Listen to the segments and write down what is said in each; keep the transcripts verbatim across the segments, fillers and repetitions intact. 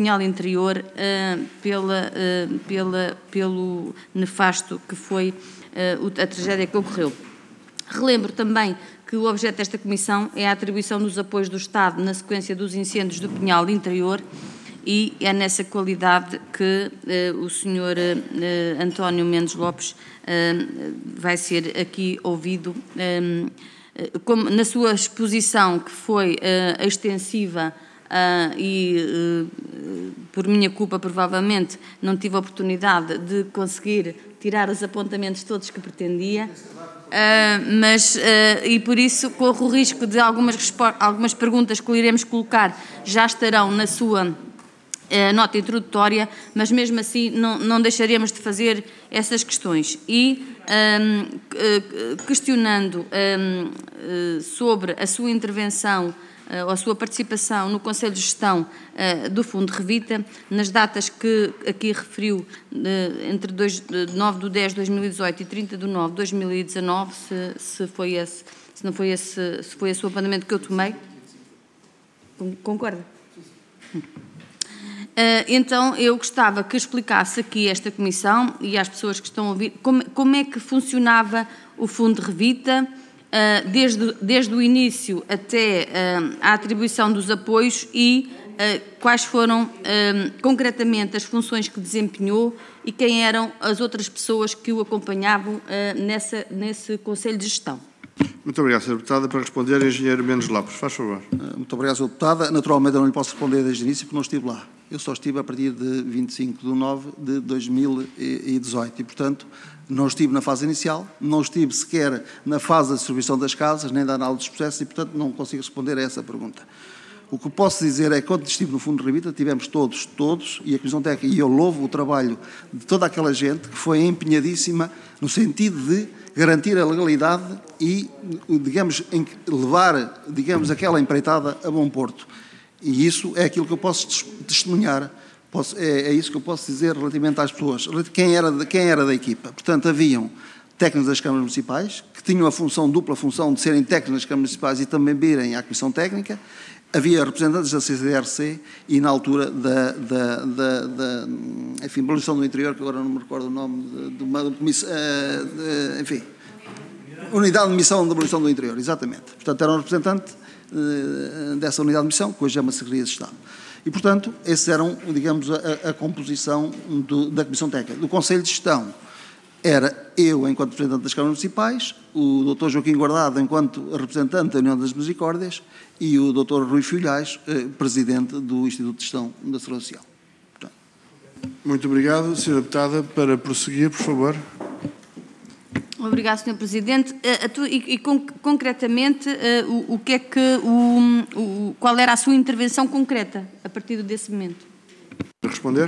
Pinhal Interior uh, pela, uh, pela, pelo nefasto que foi uh, a tragédia que ocorreu. Relembro também que o objeto desta comissão é a atribuição dos apoios do Estado na sequência dos incêndios do Pinhal Interior, e é nessa qualidade que uh, o senhor uh, António Mendes Lopes uh, vai ser aqui ouvido, um, como, na sua exposição, que foi uh, extensiva uh, e, uh, por minha culpa, provavelmente, não tive a oportunidade de conseguir tirar os apontamentos todos que pretendia. Uh, mas, uh, e por isso corro o risco de algumas, algumas perguntas que lhe iremos colocar já estarão na sua uh, nota introdutória, mas mesmo assim não, não deixaríamos de fazer essas questões. E um, uh, questionando um, uh, sobre a sua intervenção ou a sua participação no Conselho de Gestão uh, do Fundo Revita, nas datas que aqui referiu, uh, entre dois, nove de dez de dois mil e dezoito e trinta de nove de dois mil e dezanove, se, se, foi esse, se não foi esse, se foi esse o apontamento que eu tomei. Concorda? Uh, então, eu gostava que explicasse aqui esta comissão e às pessoas que estão a ouvir como, como é que funcionava o Fundo Revita, Uh, desde, desde o início até uh, a atribuição dos apoios e uh, quais foram uh, concretamente as funções que desempenhou e quem eram as outras pessoas que o acompanhavam uh, nessa, nesse Conselho de Gestão. Muito obrigado, senhora Deputada. Para responder, Engenheiro Mendes Lopes, faz favor. Muito obrigado, senhora Deputada. Naturalmente, eu não lhe posso responder desde o início porque não estive lá. Eu só estive a partir de vinte e cinco de nove de dois mil e dezoito e, portanto, não estive na fase inicial, não estive sequer na fase da distribuição das casas, nem da análise dos processos e, portanto, não consigo responder a essa pergunta. O que posso dizer é que, quando estive no Fundo Revita, tivemos todos, todos, e a Comissão Técnica, e eu louvo o trabalho de toda aquela gente que foi empenhadíssima no sentido de garantir a legalidade e, digamos, levar, digamos, aquela empreitada a bom porto. E isso é aquilo que eu posso testemunhar, posso, é, é isso que eu posso dizer relativamente às pessoas, quem era, quem era da equipa. Portanto, haviam técnicos das câmaras municipais, que tinham a função, dupla função, de serem técnicos das câmaras municipais e também virem à Comissão Técnica. Havia representantes da C C D R C e, na altura, da, da, da, da enfim, Abolição do Interior, que agora não me recordo o nome, de, de uma comissão, uh, enfim, Unidade de Missão de Abolição do Interior, exatamente. Portanto, era um representante uh, dessa Unidade de Missão, que hoje é uma Secretaria de Estado. E, portanto, esses eram, digamos, a, a composição do, da Comissão Técnica. Do Conselho de Gestão era eu, enquanto representante das câmaras municipais, o doutor Joaquim Guardado, enquanto representante da União das Misericórdias, e o doutor Rui Filhais, eh, presidente do Instituto de Gestão da Segurança Social. Portanto. Muito obrigado. senhora Deputada, para prosseguir, por favor. Obrigado, senhor Presidente. Uh, e, e concretamente, uh, o, o que é que o, o, qual era a sua intervenção concreta a partir desse momento? Para responder.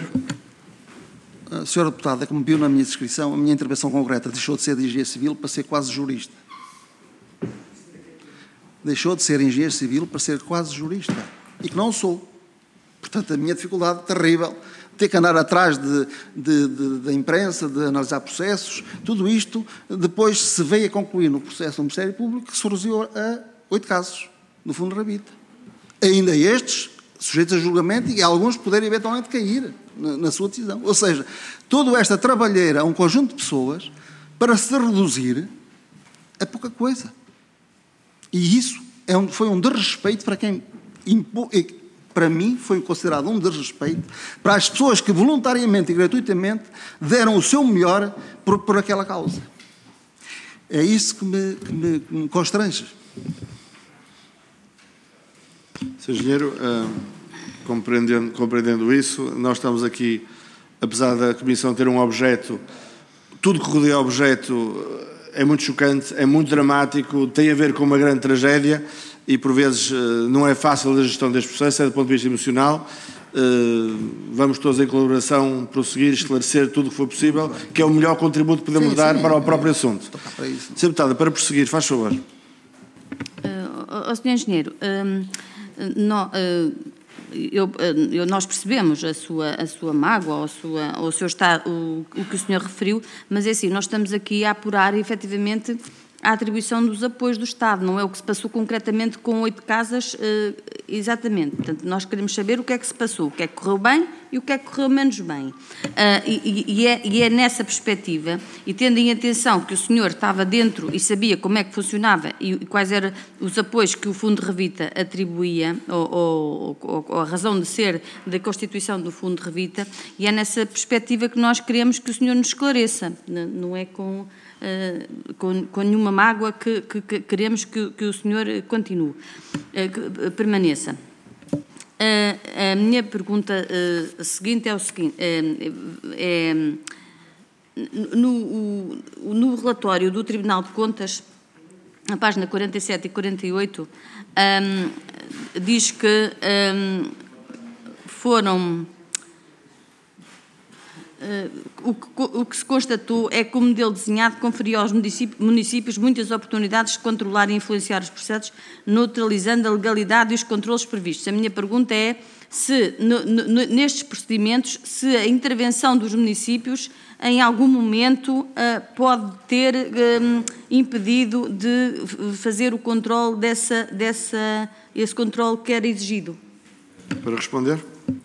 Uh, senhora Deputada, como viu na minha descrição, a minha intervenção concreta deixou de ser de engenheiro civil para ser quase jurista. Deixou de ser engenheiro civil para ser quase jurista. E que não sou. Portanto, a minha dificuldade terrível, ter que andar atrás de, de, de, da imprensa, de analisar processos, tudo isto, depois se veio a concluir no processo do Ministério Público que se reduziu a oito casos, no Fundo Revita. Ainda estes, sujeitos a julgamento, e alguns poderem eventualmente cair na, na sua decisão. Ou seja, toda esta trabalheira a um conjunto de pessoas para se reduzir a pouca coisa. E isso é um, foi um desrespeito para quem, para mim, foi considerado um desrespeito para as pessoas que voluntariamente e gratuitamente deram o seu melhor por, por aquela causa. É isso que me, que me, que me constrange. senhor Engenheiro, uh, compreendendo, compreendendo isso, nós estamos aqui, apesar da Comissão ter um objeto, tudo que rodeia o objeto é muito chocante, é muito dramático, tem a ver com uma grande tragédia e, por vezes, não é fácil a gestão deste processo, é do ponto de vista emocional. Vamos todos, em colaboração, prosseguir, esclarecer tudo o que for possível, que é o melhor contributo que podemos sim, dar sim, para o próprio assunto. Para isso. senhora Deputada, para prosseguir, faz favor. Uh, oh, senhor Engenheiro, uh, no, uh, eu, eu, nós percebemos a sua, a sua mágoa, ou a sua, ou o, seu estado, o, o que o senhor referiu, mas é assim, nós estamos aqui a apurar, efetivamente, a atribuição dos apoios do Estado, não é o que se passou concretamente com oito casas, uh, exatamente. Portanto, nós queremos saber o que é que se passou, o que é que correu bem e o que é que correu menos bem. Uh, e, e, é, e é nessa perspectiva, e tendo em atenção que o senhor estava dentro e sabia como é que funcionava e, e quais eram os apoios que o Fundo Revita atribuía, ou, ou, ou, ou a razão de ser da constituição do Fundo Revita, e é nessa perspectiva que nós queremos que o senhor nos esclareça, não é com, uh, com, com nenhuma mágoa que, que, que queremos que, que o senhor continue, uh, que permaneça. Uh, a minha pergunta uh, seguinte é o seguinte, uh, é, no, o, no relatório do Tribunal de Contas, na página quarenta e sete e quarenta e oito, um, diz que um, foram... Uh, o, que, o que se constatou é que o modelo desenhado conferia aos municípios, municípios muitas oportunidades de controlar e influenciar os processos, neutralizando a legalidade e os controlos previstos. A minha pergunta é se, no, no, nestes procedimentos, se a intervenção dos municípios, em algum momento, uh, pode ter um, impedido de fazer o controle dessa, dessa, esse controle que era exigido. Para responder.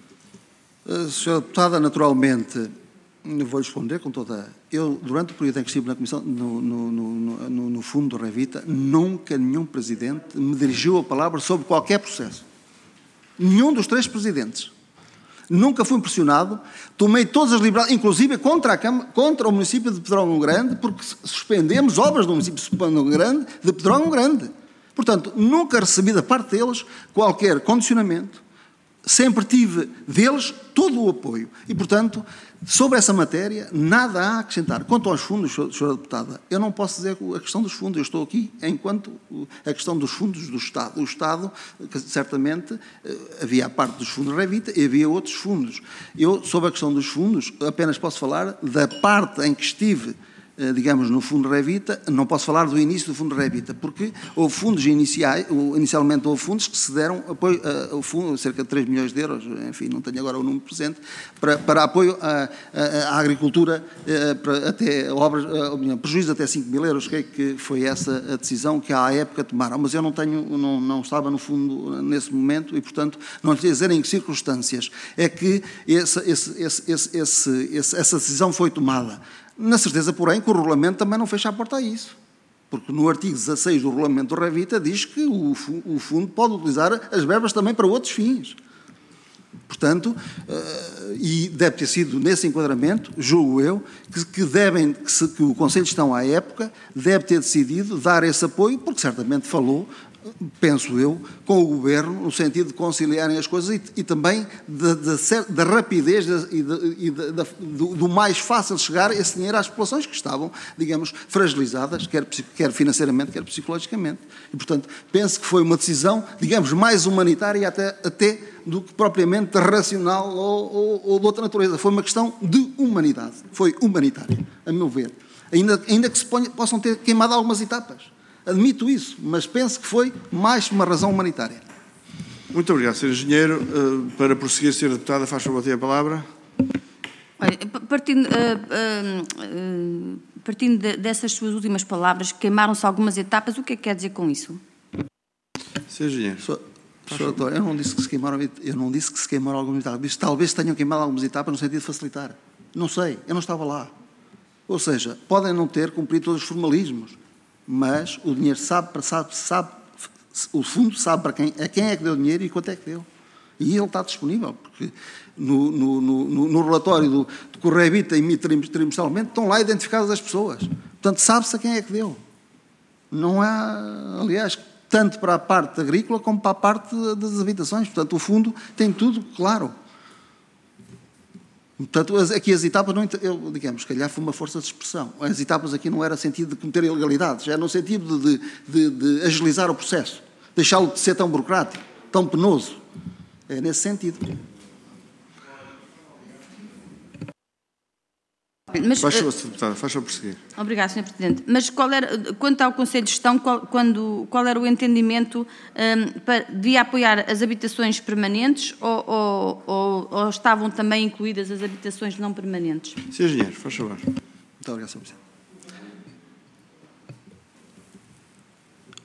Uh, Senhora Deputada, naturalmente, vou responder com toda... Eu, durante o período em que estive na Comissão, no, no, no, no, no Fundo do Revita, nunca nenhum Presidente me dirigiu a palavra sobre qualquer processo. Nenhum dos três Presidentes. Nunca fui pressionado, tomei todas as liberdades, inclusive contra, a Câmara, contra o município de Pedrógão Grande, porque suspendemos obras do município de Pedrógão Grande, de Pedrógão Grande. Portanto, nunca recebi da parte deles qualquer condicionamento. Sempre tive deles todo o apoio. E, portanto, sobre essa matéria, nada há a acrescentar. Quanto aos fundos, senhora Deputada, eu não posso dizer a questão dos fundos. Eu estou aqui enquanto a questão dos fundos do Estado. O Estado, certamente, havia a parte dos fundos Revita e havia outros fundos. Eu, sobre a questão dos fundos, apenas posso falar da parte em que estive, digamos, no Fundo Revita. Não posso falar do início do Fundo Revita, porque houve fundos iniciais, inicialmente houve fundos que se deram apoio, a, fundo, cerca de três milhões de euros, enfim, não tenho agora o número presente, para, para apoio à, à, à agricultura, para até obras, prejuízo até cinco mil euros, que, que foi essa a decisão que à época tomaram. Mas eu não tenho, não, não estava no fundo nesse momento e, portanto, não lhe sei dizer em que circunstâncias é que esse, esse, esse, esse, esse, essa decisão foi tomada. Na certeza, porém, que o regulamento também não fecha a porta a isso. Porque no artigo dezasseis do regulamento do Revita diz que o, o fundo pode utilizar as verbas também para outros fins. Portanto, uh, e deve ter sido nesse enquadramento, julgo eu, que, que, devem, que, se, que o Conselho de Gestão à época deve ter decidido dar esse apoio, porque certamente falou, penso eu, com o Governo, no sentido de conciliarem as coisas e, e também da rapidez e, de, e de, de, do, do mais fácil chegar esse dinheiro às populações que estavam, digamos, fragilizadas, quer, quer financeiramente, quer psicologicamente. E, portanto, penso que foi uma decisão, digamos, mais humanitária até, até do que propriamente racional ou, ou, ou de outra natureza. Foi uma questão de humanidade. Foi humanitária, a meu ver. Ainda, ainda que se ponha, possam ter queimado algumas etapas. Admito isso, mas penso que foi mais uma razão humanitária. Muito obrigado, senhor Engenheiro. Uh, para prosseguir, senhora Deputada, faz favor, ter a palavra. Olha, partindo, uh, uh, uh, partindo de, dessas suas últimas palavras, queimaram-se algumas etapas, o que é que quer dizer com isso? senhor Engenheiro. So, senhor doutor, eu não disse que se queimaram, eu não disse que se queimaram algumas etapas. Disse, talvez tenham queimado algumas etapas no sentido de facilitar. Não sei, eu não estava lá. Ou seja, podem não ter cumprido todos os formalismos, mas o dinheiro sabe, sabe, sabe, o fundo sabe para quem, a quem é que deu dinheiro e quanto é que deu. E ele está disponível, porque no, no, no, no relatório do, do que o Revita emite trimestralmente estão lá identificadas as pessoas. Portanto, sabe-se a quem é que deu. Não há, aliás, tanto para a parte agrícola como para a parte das habitações. Portanto, o fundo tem tudo claro. Portanto, aqui as etapas, não, eu, digamos, se calhar foi uma força de expressão. As etapas aqui não era sentido de cometer ilegalidades, era no sentido de, de, de agilizar o processo, deixá-lo de ser tão burocrático, tão penoso. É nesse sentido. Mas, faz favor, deputada, faz favor prosseguir. Obrigada, senhor Presidente. Mas qual era, quanto ao Conselho de Gestão, qual, quando, qual era o entendimento? Um, para, devia apoiar as habitações permanentes ou, ou, ou, ou estavam também incluídas as habitações não permanentes? senhor Engenheiro, faz favor. Muito obrigado, senhor Presidente.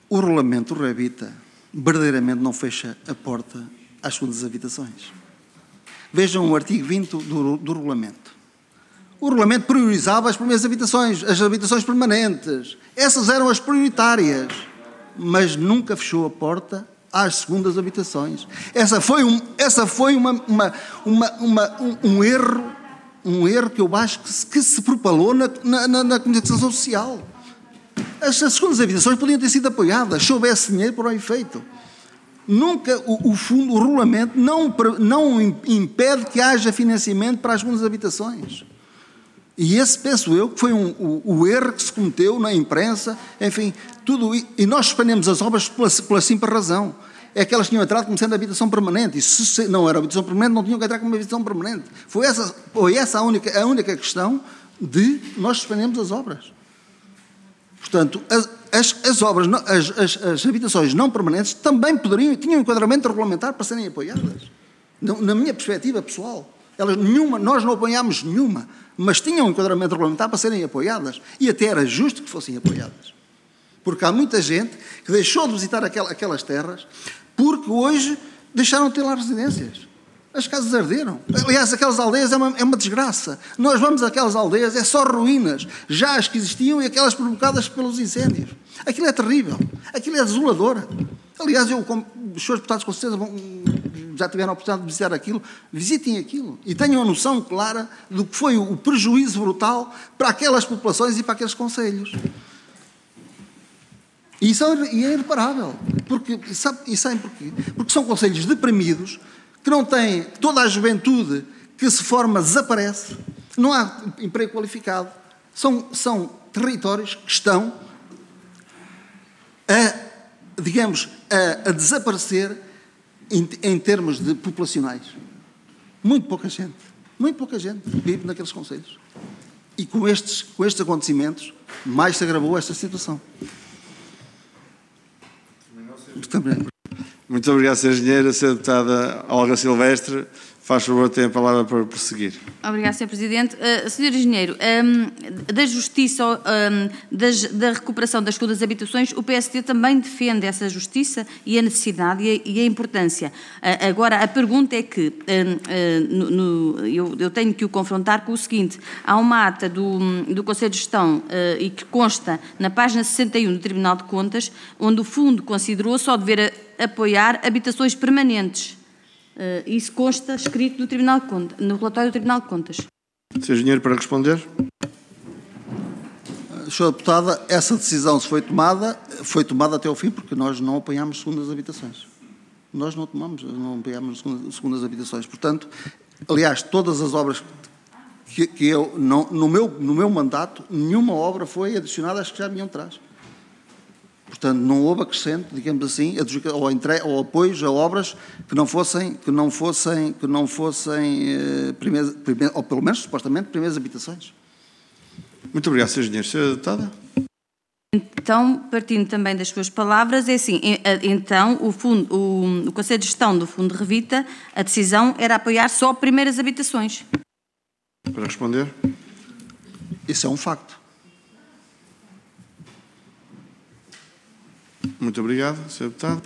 o regulamento do Revita verdadeiramente não fecha a porta às segundas habitações. Vejam o artigo vinte do, do regulamento. O regulamento priorizava as primeiras habitações, as habitações permanentes. Essas eram as prioritárias, mas nunca fechou a porta às segundas habitações. Essa foi um, essa foi uma, uma, uma, uma, um, um erro, um erro que eu acho que se, que se propalou na, na, na comunicação social. As, as segundas habitações podiam ter sido apoiadas, se houvesse dinheiro para o efeito. Nunca o, o fundo, o regulamento não, não impede que haja financiamento para as segundas habitações. E esse, penso eu, que foi um, o, o erro que se cometeu na imprensa, enfim, tudo. E nós suspendemos as obras pela, pela simples razão. É que elas tinham entrado como sendo habitação permanente. E se não era habitação permanente, não tinham que entrar como habitação permanente. Foi essa, foi essa a, única, a única questão de nós suspendemos as obras. Portanto, as, as, as obras, as, as, as habitações não permanentes também poderiam, tinham enquadramento regulamentar para serem apoiadas. Na, na minha perspectiva pessoal. Elas, nenhuma, nós não apoiámos nenhuma, mas tinham um enquadramento regulamentar para serem apoiadas. E até era justo que fossem apoiadas. Porque há muita gente que deixou de visitar aquel, aquelas terras porque hoje deixaram de ter lá residências. As casas arderam. Aliás, aquelas aldeias é uma, é uma desgraça. Nós vamos àquelas aldeias, é só ruínas. Já as que existiam e aquelas provocadas pelos incêndios. Aquilo é terrível. Aquilo é desolador. Aliás, eu, como, os senhores deputados com certeza vão, já tiveram a oportunidade de visitar aquilo. Visitem aquilo e tenham a noção clara do que foi o prejuízo brutal para aquelas populações e para aqueles concelhos. E isso é, e é irreparável. Porque, e sabe, e sabem porquê? Porque são concelhos deprimidos, que não têm, toda a juventude que se forma desaparece, não há emprego qualificado. São, são territórios que estão a, digamos, a, a desaparecer em, em termos de populacionais. Muito pouca gente, muito pouca gente vive naqueles concelhos. E com estes, com estes acontecimentos, mais se agravou esta situação. Também. Muito obrigado, senhor Engenheiro. A senhora Deputada Olga Silvestre, faz favor, tem a palavra para prosseguir. Obrigado, senhor Presidente. Uh, senhor Engenheiro, um, da justiça, um, das, da recuperação das segundas habitações, o P S D também defende essa justiça e a necessidade e a, e a importância. Uh, agora, a pergunta é que, uh, uh, no, no, eu, eu tenho que o confrontar com o seguinte: há uma ata do, do Conselho de Gestão uh, e que consta na página sessenta e um do Tribunal de Contas, onde o Fundo considerou só dever a, apoiar habitações permanentes. Uh, isso consta escrito no, Tribunal de Contas, no relatório do Tribunal de Contas. senhor Engenheiro, para responder. senhora Deputada, essa decisão se foi tomada, foi tomada até ao fim, porque nós não apoiámos segundas habitações. Nós não tomamos, não apoiámos segundas, segundas habitações. Portanto, aliás, todas as obras que, que eu, não, no, meu, no meu mandato, nenhuma obra foi adicionada às que já vinham atrás. Portanto, não houve acrescente, digamos assim, ou, entre, ou apoios a obras que não fossem, que não fossem, que não fossem eh, primeiras, primeiras, ou pelo menos, supostamente, primeiras habitações. Muito obrigado, senhor Engenheiro. senhora Deputada? Então, partindo também das suas palavras, é assim, então o, fundo, o, o Conselho de Gestão do Fundo de Revita, a decisão era apoiar só primeiras habitações. Para responder. Isso é um facto. Muito obrigado, senhor Deputado.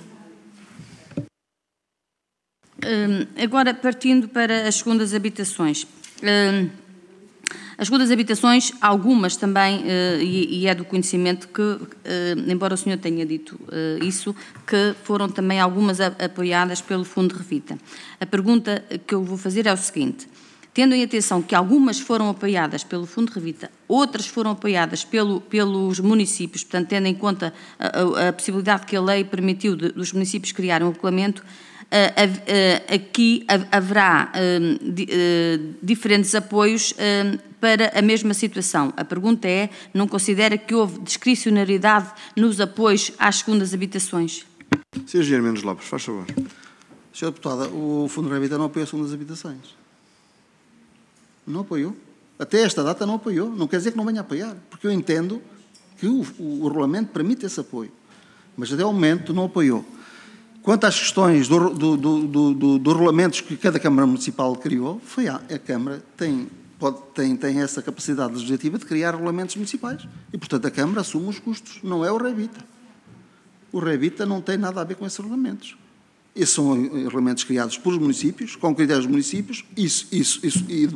Um, agora, partindo para as segundas habitações. Um, as segundas habitações, algumas também, uh, e, e é do conhecimento que, uh, embora o senhor tenha dito uh, isso, que foram também algumas a, apoiadas pelo Fundo de Revita. A pergunta que eu vou fazer é o seguinte: tendo em atenção que algumas foram apoiadas pelo Fundo de Revita, outras foram apoiadas pelo, pelos municípios, portanto, tendo em conta a, a, a possibilidade que a lei permitiu de, dos municípios criarem um regulamento, uh, uh, aqui haverá uh, di, uh, diferentes apoios uh, para a mesma situação. A pergunta é: não considera que houve discricionariedade nos apoios às segundas habitações? senhor Engenheiro Mendes Lopes, faz favor. senhora Deputada, o Fundo de Revita não apoia as segundas habitações. Não apoiou. Até esta data não apoiou. Não quer dizer que não venha a apoiar, porque eu entendo que o, o, o regulamento permite esse apoio. Mas até o momento não apoiou. Quanto às questões do, do, do, do, do, do regulamentos que cada Câmara Municipal criou, foi a, a Câmara tem, pode, tem, tem essa capacidade legislativa de criar regulamentos municipais. E, portanto, a Câmara assume os custos, não é o Revita. O REBITA não tem nada a ver com esses regulamentos. Esses são regulamentos criados pelos municípios, com critérios dos municípios, isso, isso, isso, e